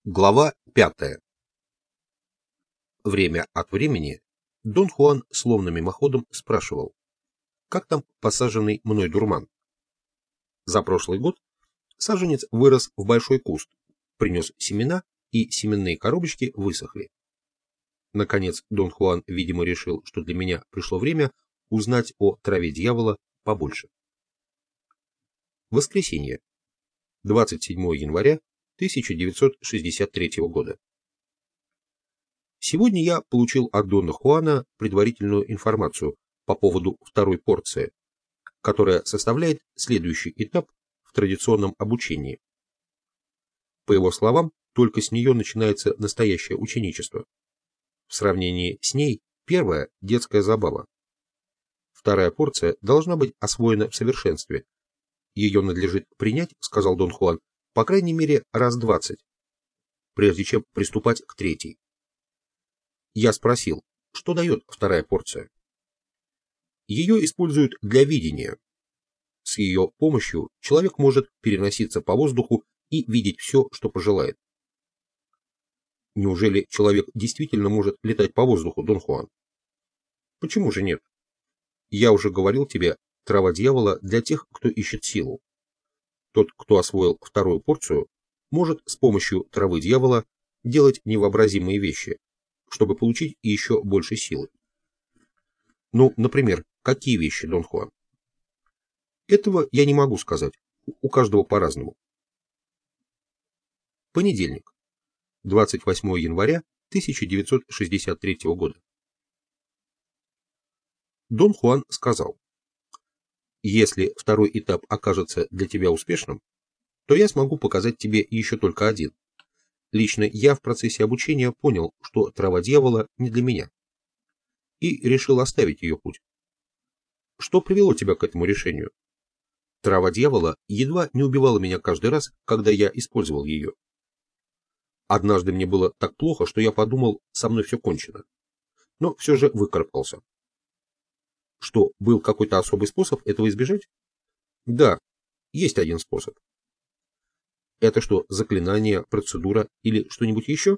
Глава 5. Время от времени Дон Хуан словно мимоходом спрашивал, как там посаженный мной дурман. За прошлый год саженец вырос в большой куст, принес семена, и семенные коробочки высохли. Наконец Дон Хуан, видимо, решил, что для меня пришло время узнать о траве дьявола побольше. Воскресенье, 27 января 1963 года. Сегодня я получил от Дона Хуана предварительную информацию по поводу второй порции, которая составляет следующий этап в традиционном обучении. По его словам, только с нее начинается настоящее ученичество. В сравнении с ней первая – детская забава. Вторая порция должна быть освоена в совершенстве. Ее надлежит принять, сказал Дон Хуан, по крайней мере раз 20, прежде чем приступать к третьей. Я спросил, что дает вторая порция. Ее используют для видения. С ее помощью человек может переноситься по воздуху и видеть все, что пожелает. Неужели человек действительно может летать по воздуху, Дон Хуан? Почему же нет? Я уже говорил тебе, трава дьявола для тех, кто ищет силу. Тот, кто освоил вторую порцию, может с помощью травы дьявола делать невообразимые вещи, чтобы получить еще больше силы. Ну, например, какие вещи, Дон Хуан? Этого я не могу сказать, у каждого по-разному. Понедельник, 28 января 1963 года. Дон Хуан сказал: если второй этап окажется для тебя успешным, то я смогу показать тебе еще только один. Лично я в процессе обучения понял, что трава дьявола не для меня, и решил оставить ее путь. Что привело тебя к этому решению? Трава дьявола едва не убивала меня каждый раз, когда я использовал ее. Однажды мне было так плохо, что я подумал, со мной все кончено. Но все же выкарабкался. Что, был какой-то особый способ этого избежать? Да, есть один способ. Это что, заклинание, процедура или что-нибудь еще?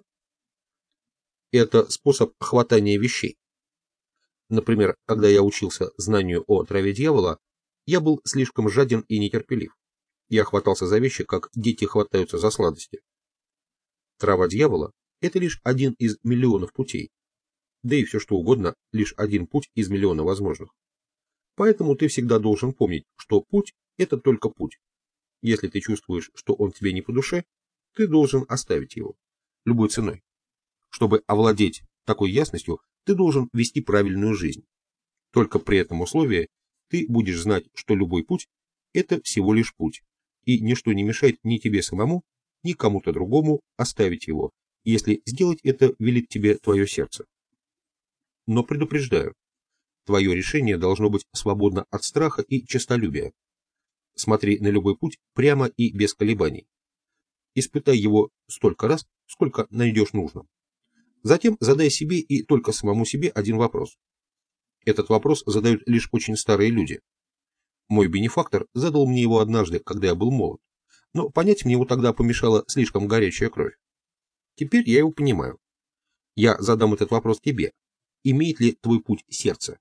Это способ хватания вещей. Например, когда я учился знанию о траве дьявола, я был слишком жаден и нетерпелив. Я хватался за вещи, как дети хватаются за сладости. Трава дьявола – это лишь один из миллионов путей. Да и все что угодно – лишь один путь из миллиона возможных. Поэтому ты всегда должен помнить, что путь – это только путь. Если ты чувствуешь, что он тебе не по душе, ты должен оставить его, любой ценой. Чтобы овладеть такой ясностью, ты должен вести правильную жизнь. Только при этом условии ты будешь знать, что любой путь – это всего лишь путь, и ничто не мешает ни тебе самому, ни кому-то другому оставить его, если сделать это велит тебе твое сердце. Но предупреждаю, твое решение должно быть свободно от страха и честолюбия. Смотри на любой путь прямо и без колебаний. Испытай его столько раз, сколько найдешь нужным. Затем задай себе и только самому себе один вопрос. Этот вопрос задают лишь очень старые люди. Мой бенефактор задал мне его однажды, когда я был молод, но понять мне его тогда помешала слишком горячая кровь. Теперь я его понимаю. Я задам этот вопрос тебе. Имеет ли твой путь сердце?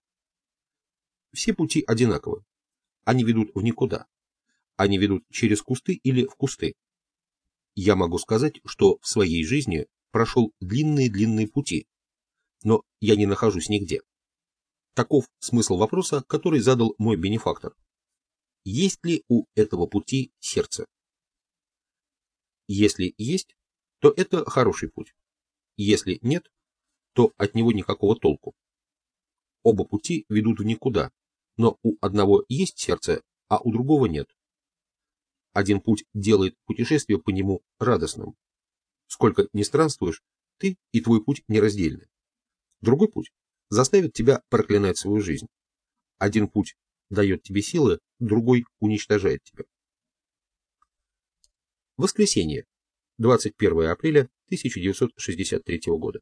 Все пути одинаковы. Они ведут в никуда. Они ведут через кусты или в кусты. Я могу сказать, что в своей жизни прошел длинные-длинные пути, но я не нахожусь нигде. Таков смысл вопроса, который задал мой бенефактор. Есть ли у этого пути сердце? Если есть, то это хороший путь. Если нет, то от него никакого толку. Оба пути ведут в никуда, но у одного есть сердце, а у другого нет. Один путь делает путешествие по нему радостным. Сколько ни странствуешь, ты и твой путь нераздельны. Другой путь заставит тебя проклинать свою жизнь. Один путь дает тебе силы, другой уничтожает тебя. Воскресенье, 21 апреля 1963 года.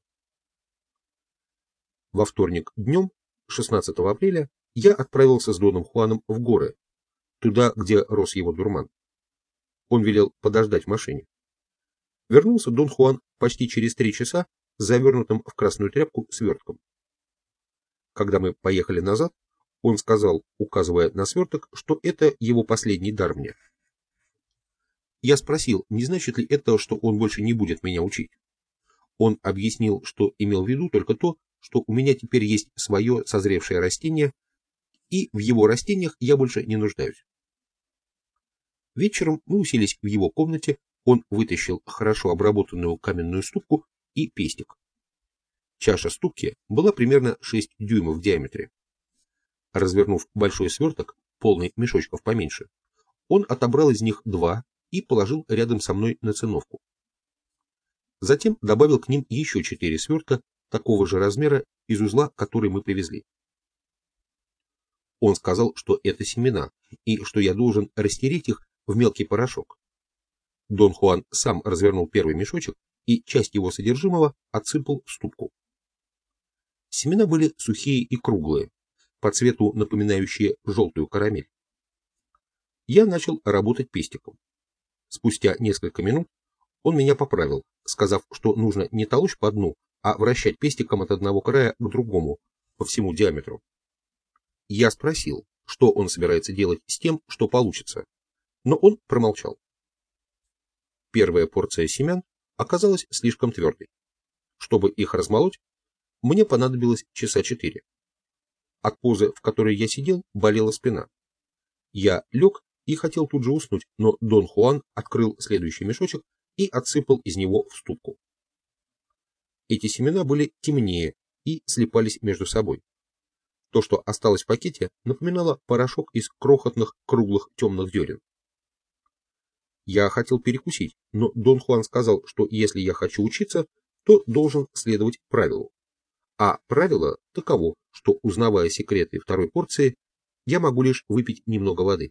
Во вторник днем, 16 апреля, я отправился с Доном Хуаном в горы, туда, где рос его дурман. Он велел подождать в машине. вернулся Дон Хуан почти через 3 часа с завернутым в красную тряпку свертком. Когда мы поехали назад, он сказал, указывая на сверток, что это его последний дар мне. Я спросил, не значит ли это, что он больше не будет меня учить. Он объяснил, что имел в виду только то, что у меня теперь есть свое созревшее растение, и в его растениях я больше не нуждаюсь. Вечером мы уселись в его комнате, он вытащил хорошо обработанную каменную ступку и пестик. Чаша ступки была примерно 6 дюймов в диаметре. Развернув большой сверток, полный мешочков поменьше, он отобрал из них 2 и положил рядом со мной на циновку. Затем добавил к ним еще 4 свертка такого же размера из узла, который мы привезли. Он сказал, что это семена, и что я должен растереть их в мелкий порошок. Дон Хуан сам развернул первый мешочек и часть его содержимого отсыпал в ступку. Семена были сухие и круглые, по цвету напоминающие желтую карамель. Я начал работать пестиком. Спустя несколько минут он меня поправил, сказав, что нужно не толочь по дну, а вращать пестиком от одного края к другому, по всему диаметру. Я спросил, что он собирается делать с тем, что получится, но он промолчал. Первая порция семян оказалась слишком твердой. Чтобы их размолоть, мне понадобилось часа 4. От позы, в которой я сидел, болела спина. Я лег и хотел тут же уснуть, но Дон Хуан открыл следующий мешочек и отсыпал из него в ступку. Эти семена были темнее и слипались между собой. То, что осталось в пакете, напоминало порошок из крохотных круглых темных зерен. Я хотел перекусить, но Дон Хуан сказал, что если я хочу учиться, то должен следовать правилу. А правило таково, что, узнавая секреты второй порции, я могу лишь выпить немного воды.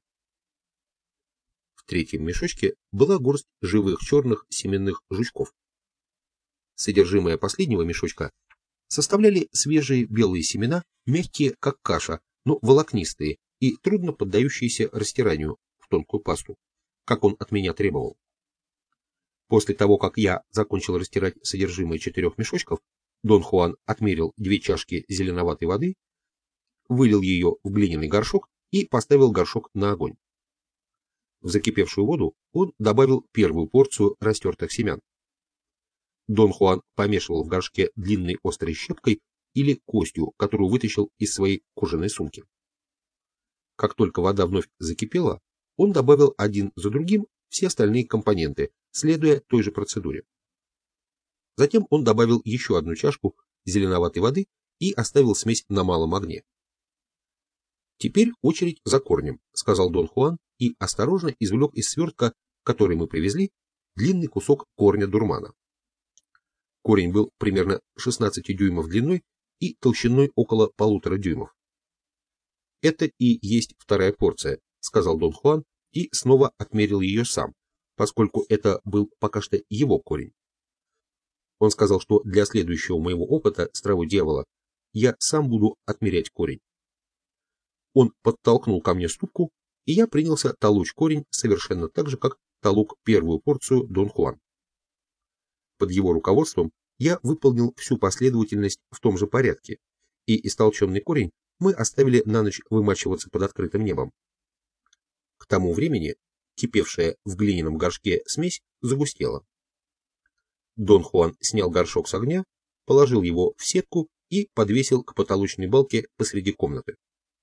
В третьем мешочке была горсть живых черных семенных жучков. Содержимое последнего мешочка составляли свежие белые семена, мягкие как каша, но волокнистые и трудно поддающиеся растиранию в тонкую пасту, как он от меня требовал. После того, как я закончил растирать содержимое 4 мешочков, Дон Хуан отмерил 2 чашки зеленоватой воды, вылил ее в глиняный горшок и поставил горшок на огонь. В закипевшую воду он добавил первую порцию растертых семян. Дон Хуан помешивал в горшке длинной острой щепкой или костью, которую вытащил из своей кожаной сумки. Как только вода вновь закипела, он добавил один за другим все остальные компоненты, следуя той же процедуре. Затем он добавил еще 1 чашку зеленоватой воды и оставил смесь на малом огне. «Теперь очередь за корнем», — сказал Дон Хуан и осторожно извлек из свертка, который мы привезли, длинный кусок корня дурмана. Корень был примерно 16 дюймов длиной и толщиной около 1,5 дюймов. «Это и есть вторая порция», — сказал Дон Хуан и снова отмерил ее сам, поскольку это был пока что его корень. Он сказал, что для следующего моего опыта с травой дьявола я сам буду отмерять корень. Он подтолкнул ко мне ступку, и я принялся толочь корень совершенно так же, как толок первую порцию Дон Хуан. Под его руководством я выполнил всю последовательность в том же порядке, и истолченный корень мы оставили на ночь вымачиваться под открытым небом. К тому времени кипевшая в глиняном горшке смесь загустела. Дон Хуан снял горшок с огня, положил его в сетку и подвесил к потолочной балке посреди комнаты.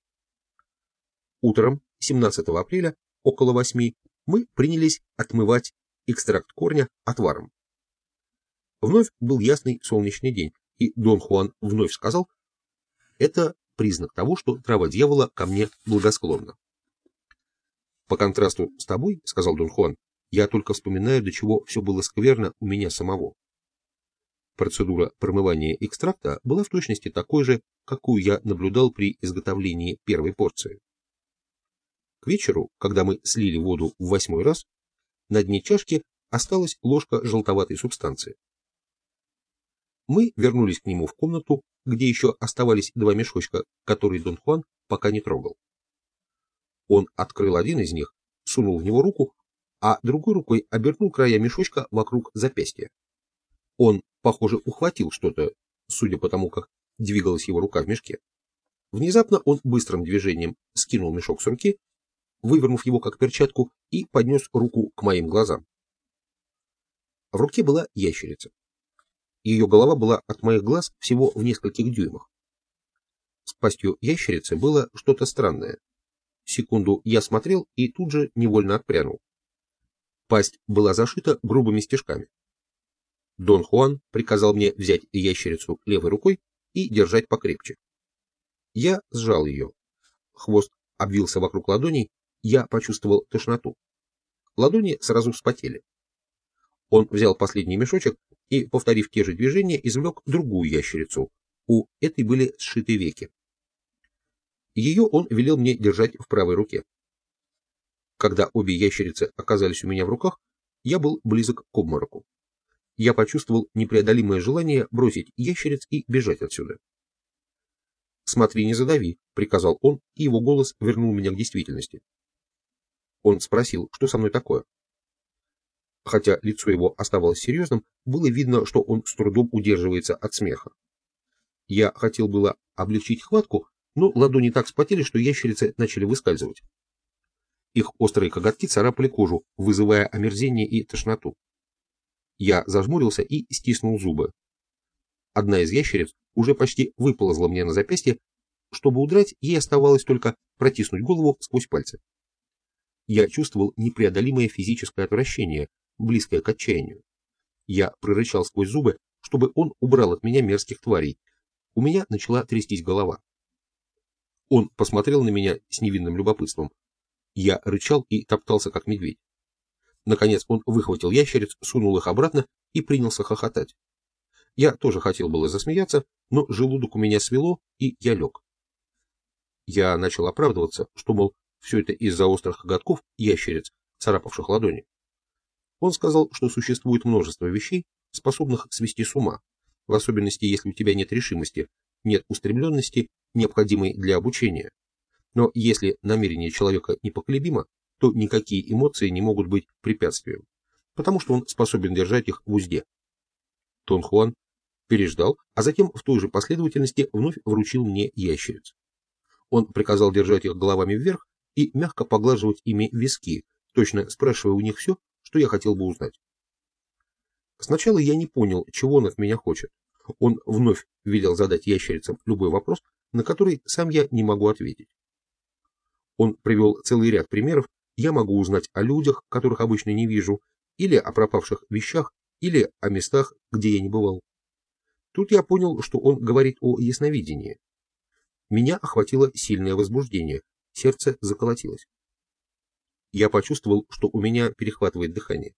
Утром 17 апреля около 8 мы принялись отмывать экстракт корня отваром. Вновь был ясный солнечный день, и Дон Хуан вновь сказал, это признак того, что трава дьявола ко мне благосклонна. По контрасту с тобой, сказал Дон Хуан, я только вспоминаю, до чего все было скверно у меня самого. Процедура промывания экстракта была в точности такой же, какую я наблюдал при изготовлении первой порции. К вечеру, когда мы слили воду в 8-й раз, на дне чашки осталась ложка желтоватой субстанции. Мы вернулись к нему в комнату, где еще оставались 2 мешочка, которые Дон Хуан пока не трогал. Он открыл один из них, сунул в него руку, а другой рукой обернул края мешочка вокруг запястья. Он, похоже, ухватил что-то, судя по тому, как двигалась его рука в мешке. Внезапно он быстрым движением скинул мешок с руки, вывернув его как перчатку, и поднес руку к моим глазам. В руке была ящерица. Ее голова была от моих глаз всего в нескольких дюймах. С пастью ящерицы было что-то странное. Секунду я смотрел и тут же невольно отпрянул. Пасть была зашита грубыми стежками. Дон Хуан приказал мне взять ящерицу левой рукой и держать покрепче. Я сжал ее. Хвост обвился вокруг ладоней, я почувствовал тошноту. Ладони сразу вспотели. Он взял последний мешочек и, повторив те же движения, извлек другую ящерицу. У этой были сшиты веки. Ее он велел мне держать в правой руке. Когда обе ящерицы оказались у меня в руках, я был близок к обмороку. Я почувствовал непреодолимое желание бросить ящериц и бежать отсюда. «Смотри, не задави», — приказал он, и его голос вернул меня к действительности. Он спросил, что со мной такое. Хотя лицо его оставалось серьезным, было видно, что он с трудом удерживается от смеха. Я хотел было облегчить хватку, но ладони так вспотели, что ящерицы начали выскальзывать. Их острые коготки царапали кожу, вызывая омерзение и тошноту. Я зажмурился и стиснул зубы. Одна из ящериц уже почти выползла мне на запястье. Чтобы удрать, ей оставалось только протиснуть голову сквозь пальцы. Я чувствовал непреодолимое физическое отвращение, близкое к отчаянию. Я прорычал сквозь зубы, чтобы он убрал от меня мерзких тварей. У меня начала трястись голова. Он посмотрел на меня с невинным любопытством. Я рычал и топтался, как медведь. Наконец он выхватил ящериц, сунул их обратно и принялся хохотать. Я тоже хотел было засмеяться, но желудок у меня свело, и я лег. Я начал оправдываться, что, мол, все это из-за острых коготков ящериц, царапавших ладони. Он сказал, что существует множество вещей, способных свести с ума, в особенности, если у тебя нет решимости, нет устремленности, необходимой для обучения. Но если намерение человека непоколебимо, то никакие эмоции не могут быть препятствием, потому что он способен держать их в узде. Дон Хуан переждал, а затем в той же последовательности вновь вручил мне ящериц. Он приказал держать их головами вверх и мягко поглаживать ими виски, точно спрашивая у них все, что я хотел бы узнать. Сначала я не понял, чего он от меня хочет. Он вновь велел задать ящерицам любой вопрос, на который сам я не могу ответить. Он привел целый ряд примеров. Я могу узнать о людях, которых обычно не вижу, или о пропавших вещах, или о местах, где я не бывал. Тут я понял, что он говорит о ясновидении. Меня охватило сильное возбуждение, сердце заколотилось. Я почувствовал, что у меня перехватывает дыхание.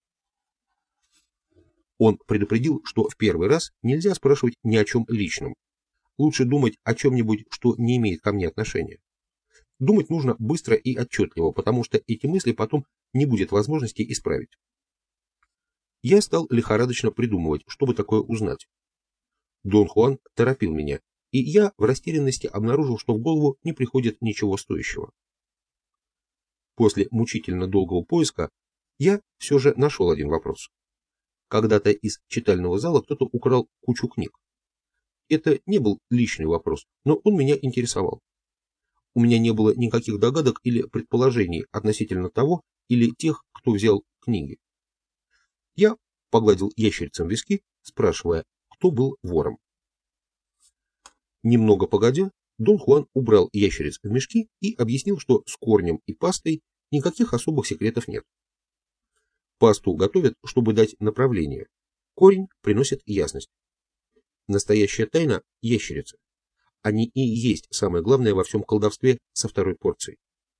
Он предупредил, что в первый раз нельзя спрашивать ни о чем личном. Лучше думать о чем-нибудь, что не имеет ко мне отношения. Думать нужно быстро и отчетливо, потому что эти мысли потом не будет возможности исправить. Я стал лихорадочно придумывать, чтобы такое узнать. Дон Хуан торопил меня, и я в растерянности обнаружил, что в голову не приходит ничего стоящего. После мучительно долгого поиска я все же нашел один вопрос. Когда-то из читального зала кто-то украл кучу книг. Это не был личный вопрос, но он меня интересовал. У меня не было никаких догадок или предположений относительно того или тех, кто взял книги. Я погладил ящерицам виски, спрашивая, кто был вором. Немного погодя, Дон Хуан убрал ящериц в мешки и объяснил, что с корнем и пастой никаких особых секретов нет. Пасту готовят, чтобы дать направление. Корень приносит ясность. Настоящая тайна – ящерица. Они и есть самое главное во всем колдовстве со второй порцией.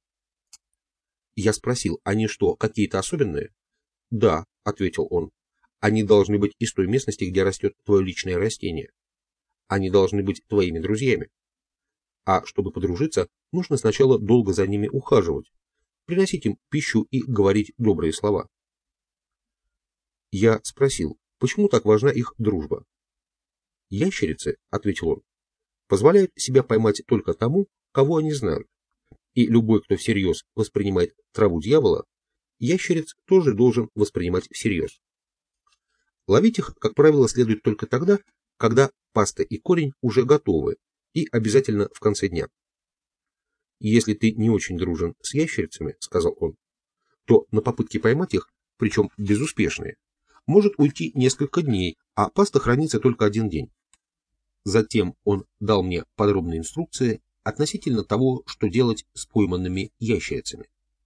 Я спросил, они что, какие-то особенные? Да, ответил он. Они должны быть из той местности, где растет твое личное растение. Они должны быть твоими друзьями. А чтобы подружиться, нужно сначала долго за ними ухаживать, приносить им пищу и говорить добрые слова. Я спросил, почему так важна их дружба? Ящерицы, ответил он, позволяют себя поймать только тому, кого они знают. И любой, кто всерьез воспринимает траву дьявола, ящериц тоже должен воспринимать всерьез. Ловить их, как правило, следует только тогда, когда паста и корень уже готовы, и обязательно в конце дня. «Если ты не очень дружен с ящерицами, — сказал он, — то на попытки поймать их, причем безуспешные, может уйти несколько дней, а паста хранится только один день». Затем он дал мне подробные инструкции относительно того, что делать с пойманными ящерицами.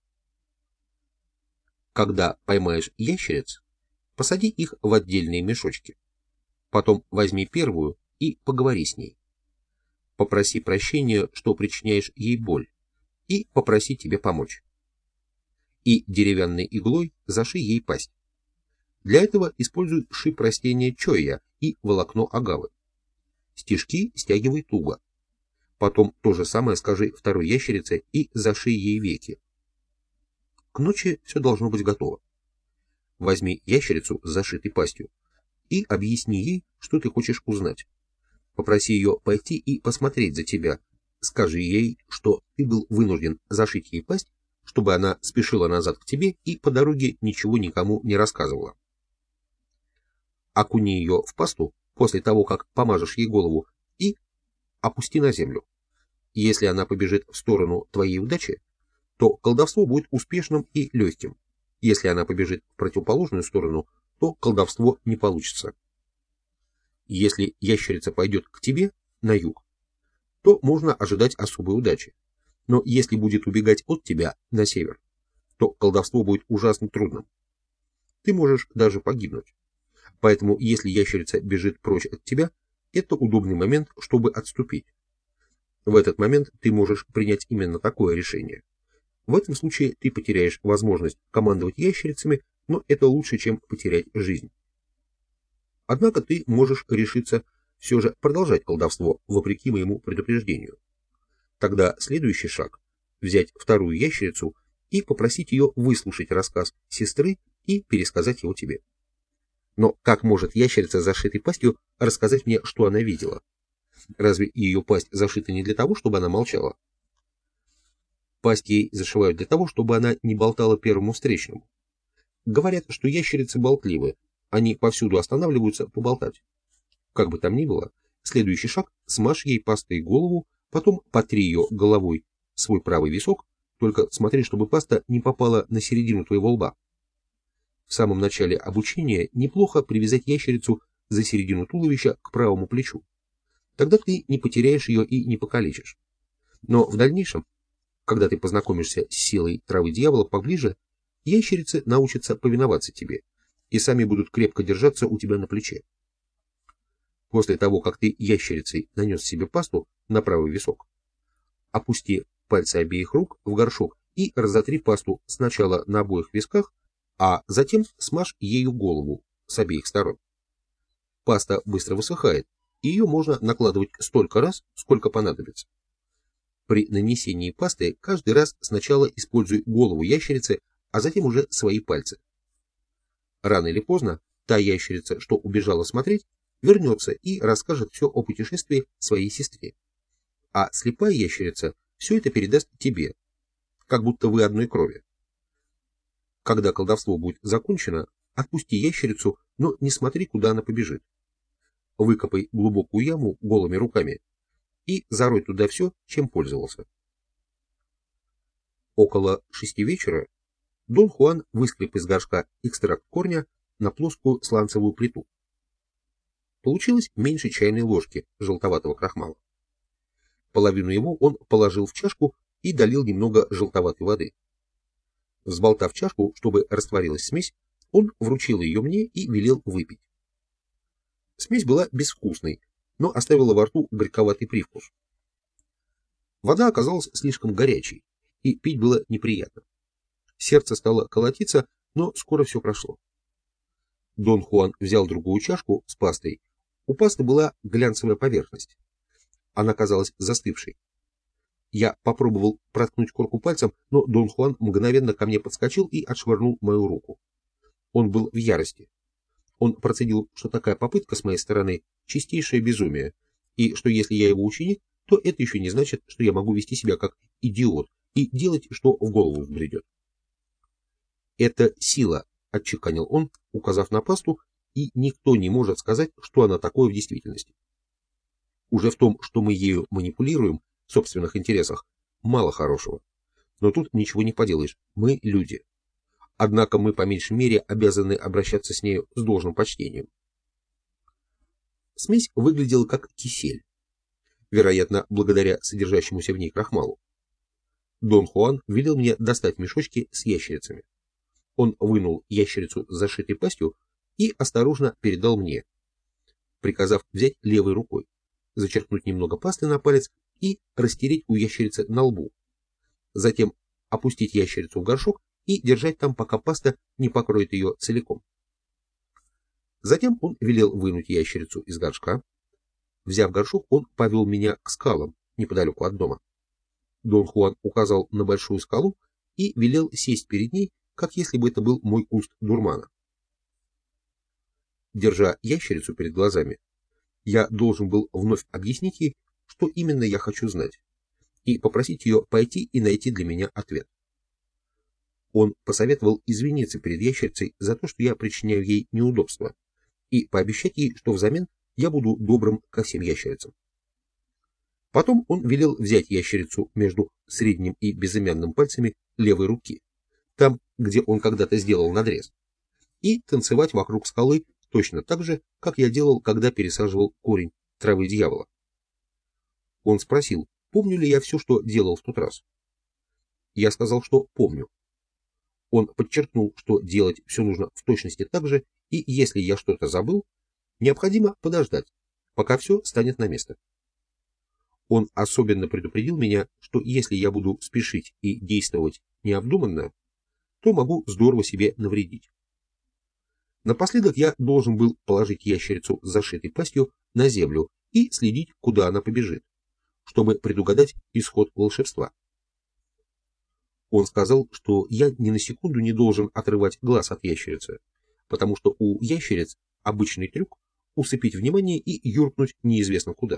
Когда поймаешь ящериц, посади их в отдельные мешочки. Потом возьми первую и поговори с ней. Попроси прощения, что причиняешь ей боль, и попроси тебе помочь. И деревянной иглой зашей ей пасть. Для этого используй шип растения чойя и волокно агавы. Стежки стягивай туго. Потом то же самое скажи второй ящерице и зашей ей веки. К ночи все должно быть готово. Возьми ящерицу с зашитой пастью и объясни ей, что ты хочешь узнать. Попроси ее пойти и посмотреть за тебя. Скажи ей, что ты был вынужден зашить ей пасть, чтобы она спешила назад к тебе и по дороге ничего никому не рассказывала. Окуни ее в пасту после того, как помажешь ей голову, и опусти на землю. Если она побежит в сторону твоей удачи, то колдовство будет успешным и легким. Если она побежит в противоположную сторону, то колдовство не получится. Если ящерица пойдет к тебе на юг, то можно ожидать особой удачи. Но если будет убегать от тебя на север, то колдовство будет ужасно трудным. Ты можешь даже погибнуть. Поэтому, если ящерица бежит прочь от тебя, это удобный момент, чтобы отступить. В этот момент ты можешь принять именно такое решение. В этом случае ты потеряешь возможность командовать ящерицами, но это лучше, чем потерять жизнь. Однако ты можешь решиться все же продолжать колдовство, вопреки моему предупреждению. Тогда следующий шаг – взять вторую ящерицу и попросить ее выслушать рассказ сестры и пересказать его тебе. Но как может ящерица с зашитой пастью рассказать мне, что она видела? Разве ее пасть зашита не для того, чтобы она молчала? Пасть ей зашивают для того, чтобы она не болтала первому встречному. Говорят, что ящерицы болтливы, они повсюду останавливаются поболтать. Как бы там ни было, следующий шаг – смажь ей пастой голову, потом потри ее головой свой правый висок, только смотри, чтобы паста не попала на середину твоего лба. В самом начале обучения неплохо привязать ящерицу за середину туловища к правому плечу. Тогда ты не потеряешь ее и не покалечишь. Но в дальнейшем, когда ты познакомишься с силой травы дьявола поближе, ящерицы научатся повиноваться тебе и сами будут крепко держаться у тебя на плече. После того, как ты ящерицей нанес себе пасту на правый висок, опусти пальцы обеих рук в горшок и разотри пасту сначала на обоих висках, а затем смажь ею голову с обеих сторон. Паста быстро высыхает, и ее можно накладывать столько раз, сколько понадобится. При нанесении пасты каждый раз сначала используй голову ящерицы, а затем уже свои пальцы. Рано или поздно та ящерица, что убежала смотреть, вернется и расскажет все о путешествии своей сестре. А слепая ящерица все это передаст тебе, как будто вы одной крови. Когда колдовство будет закончено, отпусти ящерицу, но не смотри, куда она побежит. Выкопай глубокую яму голыми руками и зарой туда все, чем пользовался. Около 6 вечера Дон Хуан выскреб из горшка экстракт корня на плоскую сланцевую плиту. Получилось меньше чайной ложки желтоватого крахмала. Половину его он положил в чашку и долил немного желтоватой воды. Взболтав чашку, чтобы растворилась смесь, он вручил ее мне и велел выпить. Смесь была безвкусной, но оставила во рту горьковатый привкус. Вода оказалась слишком горячей, и пить было неприятно. Сердце стало колотиться, но скоро все прошло. Дон Хуан взял другую чашку с пастой. У пасты была глянцевая поверхность. Она казалась застывшей. Я попробовал проткнуть корку пальцем, но Дон Хуан мгновенно ко мне подскочил и отшвырнул мою руку. Он был в ярости. Он процедил, что такая попытка с моей стороны – чистейшее безумие, и что если я его ученик, то это еще не значит, что я могу вести себя как идиот и делать, что в голову взбредет. Это сила, отчеканил он, указав на пасту, и никто не может сказать, что она такое в действительности. Уже в том, что мы ею манипулируем в собственных интересах, мало хорошего. Но тут ничего не поделаешь, мы люди. Однако мы по меньшей мере обязаны обращаться с нею с должным почтением. Смесь выглядела как кисель, вероятно, благодаря содержащемуся в ней крахмалу. Дон Хуан велел мне достать мешочки с ящерицами. Он вынул ящерицу с зашитой пастью и осторожно передал мне, приказав взять левой рукой, зачерпнуть немного пасты на палец и растереть у ящерицы на лбу. Затем опустить ящерицу в горшок и держать там, пока паста не покроет ее целиком. Затем он велел вынуть ящерицу из горшка. Взяв горшок, он повел меня к скалам неподалеку от дома. Дон Хуан указал на большую скалу и велел сесть перед ней, как если бы это был мой куст дурмана. Держа ящерицу перед глазами, я должен был вновь объяснить ей, что именно я хочу знать, и попросить ее пойти и найти для меня ответ. Он посоветовал извиниться перед ящерицей за то, что я причиняю ей неудобства, и пообещать ей, что взамен я буду добрым ко всем ящерицам. Потом он велел взять ящерицу между средним и безымянным пальцами левой руки, там, где он когда-то сделал надрез, и танцевать вокруг скалы точно так же, как я делал, когда пересаживал корень травы дьявола. Он спросил, помню ли я все, что делал в тот раз. Я сказал, что помню. Он подчеркнул, что делать все нужно в точности так же, и если я что-то забыл, необходимо подождать, пока все станет на место. Он особенно предупредил меня, что если я буду спешить и действовать необдуманно, то могу здорово себе навредить. Напоследок я должен был положить ящерицу с зашитой пастью на землю и следить, куда она побежит, чтобы предугадать исход волшебства. Он сказал, что я ни на секунду не должен отрывать глаз от ящерицы, потому что у ящериц обычный трюк усыпить внимание и юркнуть неизвестно куда.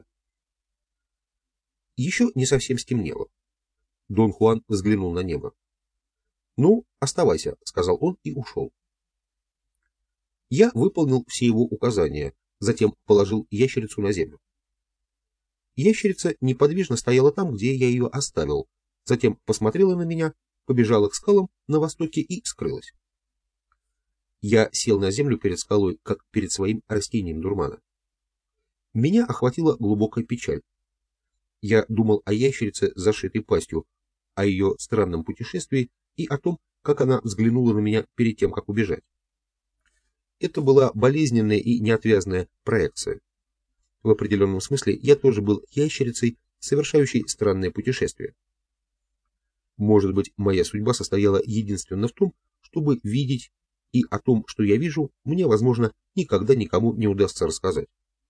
Еще не совсем стемнело. Дон Хуан взглянул на небо. «Ну, оставайся», — сказал он и ушел. Я выполнил все его указания, затем положил ящерицу на землю. Ящерица неподвижно стояла там, где я ее оставил, затем посмотрела на меня, побежала к скалам на востоке и скрылась. Я сел на землю перед скалой, как перед своим растением дурмана. Меня охватила глубокая печаль. Я думал о ящерице с зашитой пастью, о ее странном путешествии и о том, как она взглянула на меня перед тем, как убежать. Это была болезненная и неотвязная проекция. В определенном смысле я тоже был ящерицей, совершающей странное путешествие. Может быть, моя судьба состояла единственно в том, чтобы видеть, и о том, что я вижу, мне, возможно, никогда никому не удастся рассказать.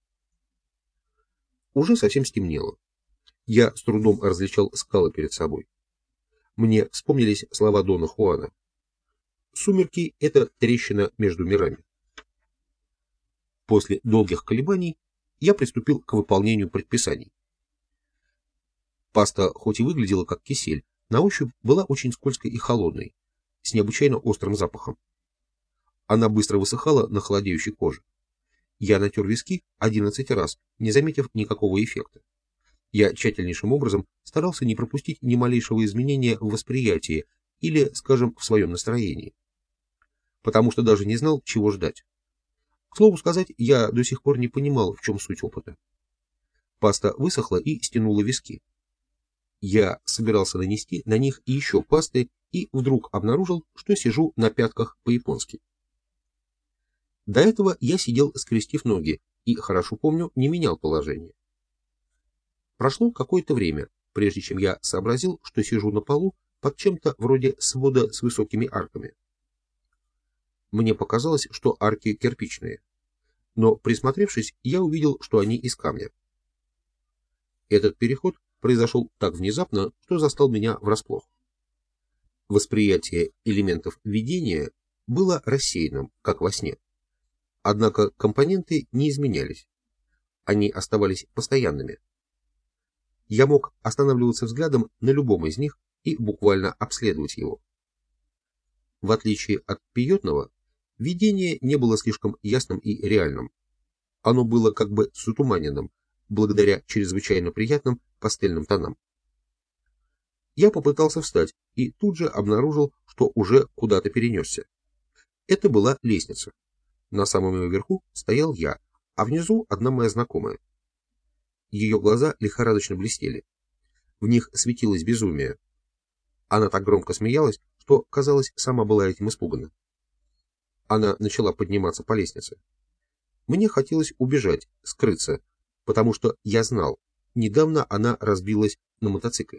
Уже совсем стемнело. Я с трудом различал скалы перед собой. Мне вспомнились слова Дона Хуана. Сумерки — это трещина между мирами. После долгих колебаний я приступил к выполнению предписаний. Паста, хоть и выглядела как кисель, на ощупь была очень скользкой и холодной, с необычайно острым запахом. Она быстро высыхала на холодеющей коже. Я натер виски 11 раз, не заметив никакого эффекта. Я тщательнейшим образом старался не пропустить ни малейшего изменения в восприятии или, скажем, в своем настроении, потому что даже не знал, чего ждать. К слову сказать, я до сих пор не понимал, в чем суть опыта. Паста высохла и стянула виски. Я собирался нанести на них еще пасты и вдруг обнаружил, что сижу на пятках по-японски. До этого я сидел, скрестив ноги, и, хорошо помню, не менял положение. Прошло какое-то время, прежде чем я сообразил, что сижу на полу под чем-то вроде свода с высокими арками. Мне показалось, что арки кирпичные, но, присмотревшись, я увидел, что они из камня. Этот переход произошел так внезапно, что застал меня врасплох. Восприятие элементов видения было рассеянным, как во сне. Однако компоненты не изменялись. Они оставались постоянными. Я мог останавливаться взглядом на любом из них и буквально обследовать его. В отличие от пиетного, видение не было слишком ясным и реальным. Оно было как бы затуманенным, благодаря чрезвычайно приятным пастельным тонам. Я попытался встать и тут же обнаружил, что уже куда-то перенесся. Это была лестница. На самом ее верху стоял я, а внизу одна моя знакомая. Ее глаза лихорадочно блестели. В них светилось безумие. Она так громко смеялась, что, казалось, сама была этим испугана. Она начала подниматься по лестнице. Мне хотелось убежать, скрыться, потому что я знал, недавно она разбилась на мотоцикле.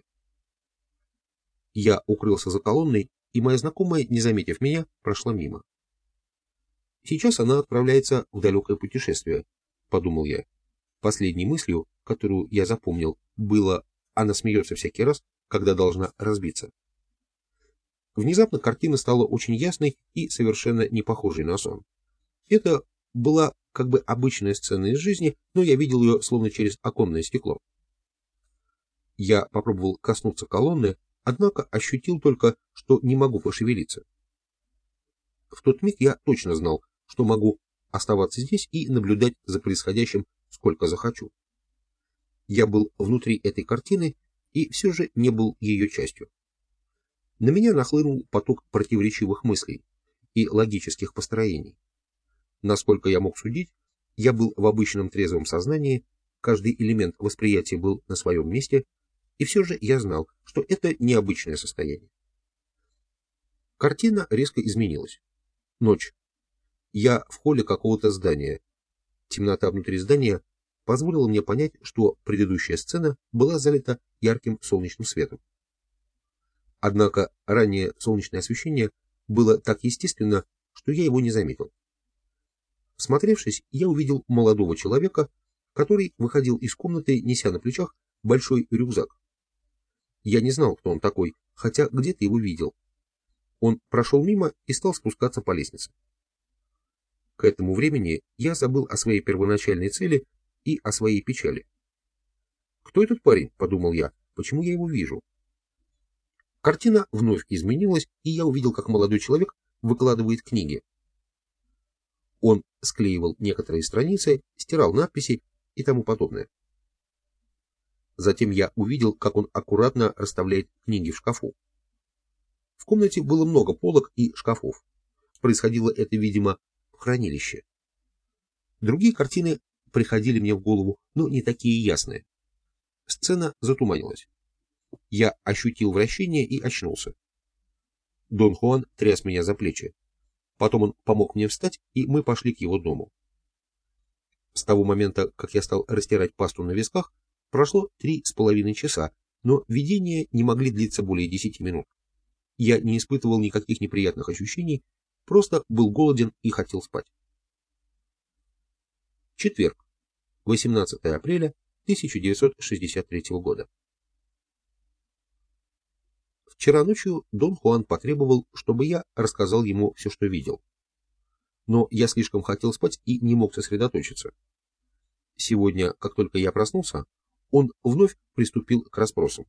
Я укрылся за колонной, и моя знакомая, не заметив меня, прошла мимо. Сейчас она отправляется в далекое путешествие, подумал я. Последней мыслью, которую я запомнил, было: она смеется всякий раз, когда должна разбиться. Внезапно картина стала очень ясной и совершенно не похожей на сон. Это была как бы обычная сцена из жизни, но я видел ее словно через оконное стекло. Я попробовал коснуться колонны, однако ощутил только, что не могу пошевелиться. В тот миг я точно знал, что могу оставаться здесь и наблюдать за происходящим сколько захочу. Я был внутри этой картины и все же не был ее частью. На меня нахлынул поток противоречивых мыслей и логических построений. Насколько я мог судить, я был в обычном трезвом сознании, каждый элемент восприятия был на своем месте, и все же я знал, что это необычное состояние. Картина резко изменилась. Ночь. Я в холле какого-то здания. Темнота внутри здания позволила мне понять, что предыдущая сцена была залита ярким солнечным светом. Однако ранее солнечное освещение было так естественно, что я его не заметил. Всмотревшись, я увидел молодого человека, который выходил из комнаты, неся на плечах большой рюкзак. Я не знал, кто он такой, хотя где-то его видел. Он прошел мимо и стал спускаться по лестнице. К этому времени я забыл о своей первоначальной цели и о своей печали. «Кто этот парень?» — подумал я. «Почему я его вижу?» Картина вновь изменилась, и я увидел, как молодой человек выкладывает книги. Он склеивал некоторые страницы, стирал надписи и тому подобное. Затем я увидел, как он аккуратно расставляет книги в шкафу. В комнате было много полок и шкафов. Происходило это, видимо, в хранилище. Другие картины приходили мне в голову, но не такие ясные. Сцена затуманилась. Я ощутил вращение и очнулся. Дон Хуан тряс меня за плечи. Потом он помог мне встать, и мы пошли к его дому. С того момента, как я стал растирать пасту на висках, прошло 3,5 часа, но видения не могли длиться более 10 минут. Я не испытывал никаких неприятных ощущений, просто был голоден и хотел спать. Четверг, 18 апреля 1963 года. Вчера ночью Дон Хуан потребовал, чтобы я рассказал ему все, что видел. Но я слишком хотел спать и не мог сосредоточиться. Сегодня, как только я проснулся, он вновь приступил к расспросам.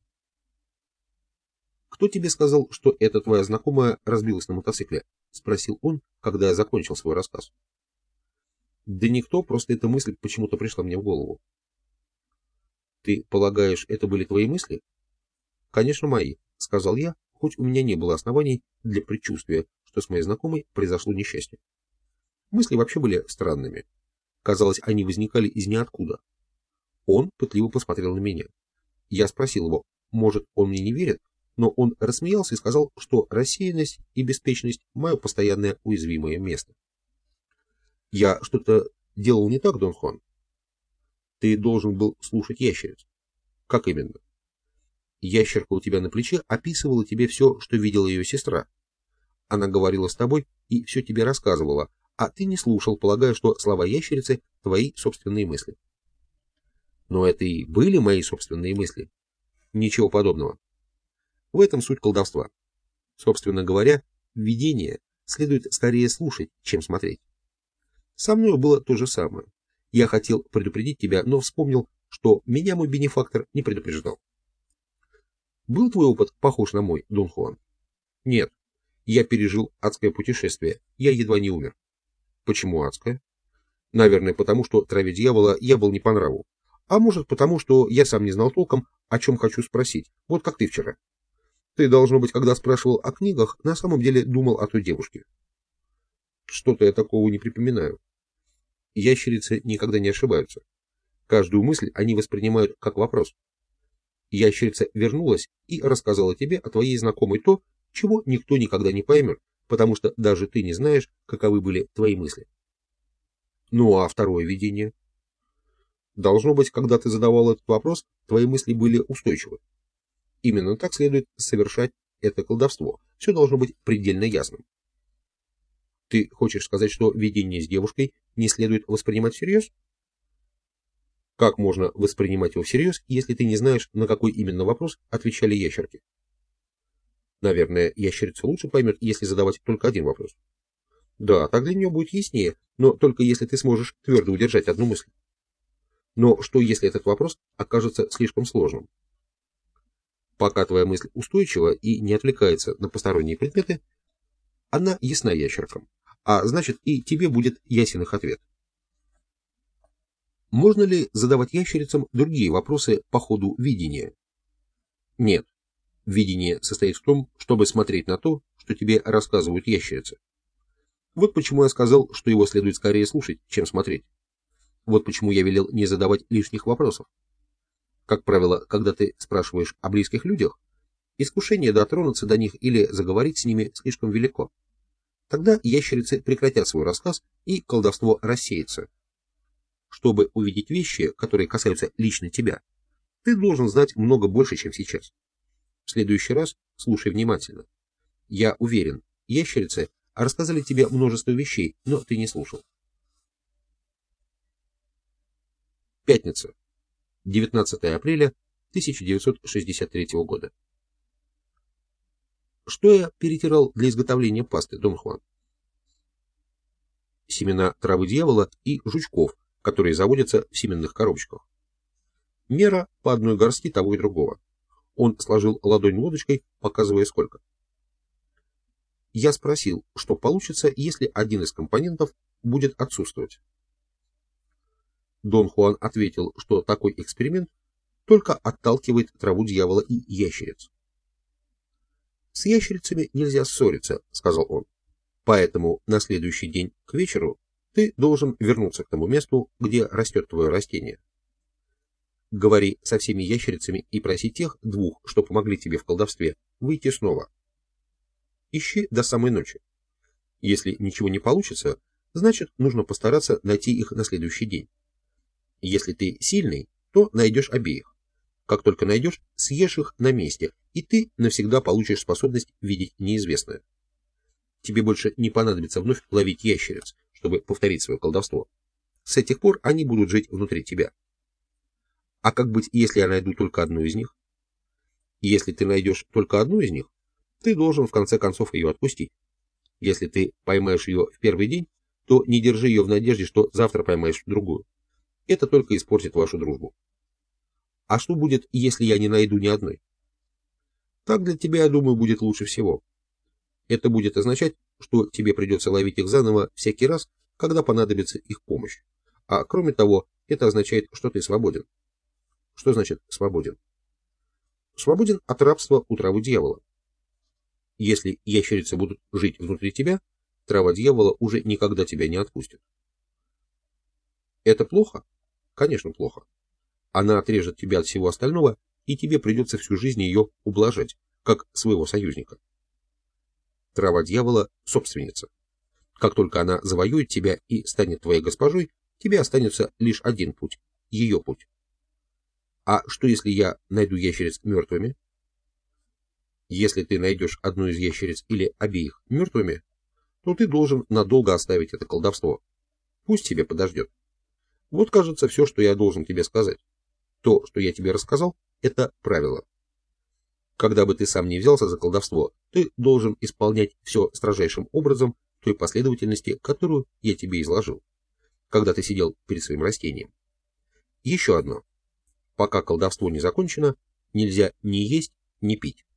«Кто тебе сказал, что эта твоя знакомая разбилась на мотоцикле?» — спросил он, когда я закончил свой рассказ. «Да никто, просто эта мысль почему-то пришла мне в голову». «Ты полагаешь, это были твои мысли?» «Конечно, мои», — сказал я, хоть у меня не было оснований для предчувствия, что с моей знакомой произошло несчастье. Мысли вообще были странными. Казалось, они возникали из ниоткуда. Он пытливо посмотрел на меня. Я спросил его, может, он мне не верит, но он рассмеялся и сказал, что рассеянность и беспечность — мое постоянное уязвимое место. «Я что-то делал не так, Дон Хуан?» «Ты должен был слушать ящериц». «Как именно?» «Ящерка у тебя на плече описывала тебе все, что видела ее сестра. Она говорила с тобой и все тебе рассказывала, а ты не слушал, полагая, что слова ящерицы — твои собственные мысли». «Но это и были мои собственные мысли». «Ничего подобного. В этом суть колдовства. Собственно говоря, видение следует скорее слушать, чем смотреть. Со мной было то же самое. Я хотел предупредить тебя, но вспомнил, что меня мой бенефактор не предупреждал». «Был твой опыт похож на мой, Дон Хуан?» «Нет. Я пережил адское путешествие. Я едва не умер. Почему адское? Наверное, потому что траве дьявола я был не по нраву. А может, потому что я сам не знал толком, о чем хочу спросить. Вот как ты вчера. Ты, должно быть, когда спрашивал о книгах, на самом деле думал о той девушке. Что-то я такого не припоминаю. Ящерицы никогда не ошибаются. Каждую мысль они воспринимают как вопрос. Ящерица вернулась и рассказала тебе о твоей знакомой то, чего никто никогда не поймет, потому что даже ты не знаешь, каковы были твои мысли. Ну а второе видение? Должно быть, когда ты задавал этот вопрос, твои мысли были устойчивы. Именно так следует совершать это колдовство. Все должно быть предельно ясным. Ты хочешь сказать, что видение с девушкой не следует воспринимать всерьез? Как можно воспринимать его всерьез, если ты не знаешь, на какой именно вопрос отвечали ящерки? Наверное, ящерица лучше поймет, если задавать только один вопрос. Да, так для нее будет яснее, но только если ты сможешь твердо удержать одну мысль. Но что, если этот вопрос окажется слишком сложным? Пока твоя мысль устойчива и не отвлекается на посторонние предметы, она ясна ящеркам, а значит и тебе будет ясен их ответ. Можно ли задавать ящерицам другие вопросы по ходу видения? Нет. Видение состоит в том, чтобы смотреть на то, что тебе рассказывают ящерицы. Вот почему я сказал, что его следует скорее слушать, чем смотреть. Вот почему я велел не задавать лишних вопросов. Как правило, когда ты спрашиваешь о близких людях, искушение дотронуться до них или заговорить с ними слишком велико. Тогда ящерицы прекратят свой рассказ, и колдовство рассеется. Чтобы увидеть вещи, которые касаются лично тебя, ты должен знать много больше, чем сейчас. В следующий раз слушай внимательно. Я уверен, ящерицы рассказали тебе множество вещей, но ты не слушал. Пятница, 19 апреля 1963 года. Что я перетирал для изготовления пасты, Дон Хуан? Семена травы дьявола и жучков, которые заводятся в семенных коробочках. Мера по одной горстки того и другого. Он сложил ладонь лодочкой, показывая сколько. Я спросил, что получится, если один из компонентов будет отсутствовать. Дон Хуан ответил, что такой эксперимент только отталкивает траву дьявола и ящериц. «С ящерицами нельзя ссориться», — сказал он. «Поэтому на следующий день к вечеру ты должен вернуться к тому месту, где растет твое растение. Говори со всеми ящерицами и проси тех двух, что помогли тебе в колдовстве, выйти снова. Ищи до самой ночи. Если ничего не получится, значит, нужно постараться найти их на следующий день. Если ты сильный, то найдешь обеих. Как только найдешь, съешь их на месте, и ты навсегда получишь способность видеть неизвестное. Тебе больше не понадобится вновь ловить ящериц, чтобы повторить свое колдовство. С этих пор они будут жить внутри тебя. А как быть, если я найду только одну из них? Если ты найдешь только одну из них, ты должен в конце концов ее отпустить. Если ты поймаешь ее в первый день, то не держи ее в надежде, что завтра поймаешь другую. Это только испортит вашу дружбу. А что будет, если я не найду ни одной? Так для тебя, я думаю, будет лучше всего. Это будет означать, что тебе придется ловить их заново всякий раз, когда понадобится их помощь. А кроме того, это означает, что ты свободен. Что значит свободен? Свободен от рабства у травы дьявола. Если ящерицы будут жить внутри тебя, трава дьявола уже никогда тебя не отпустит. Это плохо? Конечно, плохо. Она отрежет тебя от всего остального, и тебе придется всю жизнь ее ублажать, как своего союзника. Трава дьявола – собственница. Как только она завоюет тебя и станет твоей госпожой, тебе останется лишь один путь – ее путь. А что, если я найду ящериц мертвыми? Если ты найдешь одну из ящериц или обеих мертвыми, то ты должен надолго оставить это колдовство. Пусть тебе подождет. Вот, кажется, все, что я должен тебе сказать. То, что я тебе рассказал, это правило. Когда бы ты сам не взялся за колдовство, ты должен исполнять все строжайшим образом в той последовательности, которую я тебе изложил, когда ты сидел перед своим растением. Еще одно. Пока колдовство не закончено, нельзя ни есть, ни пить.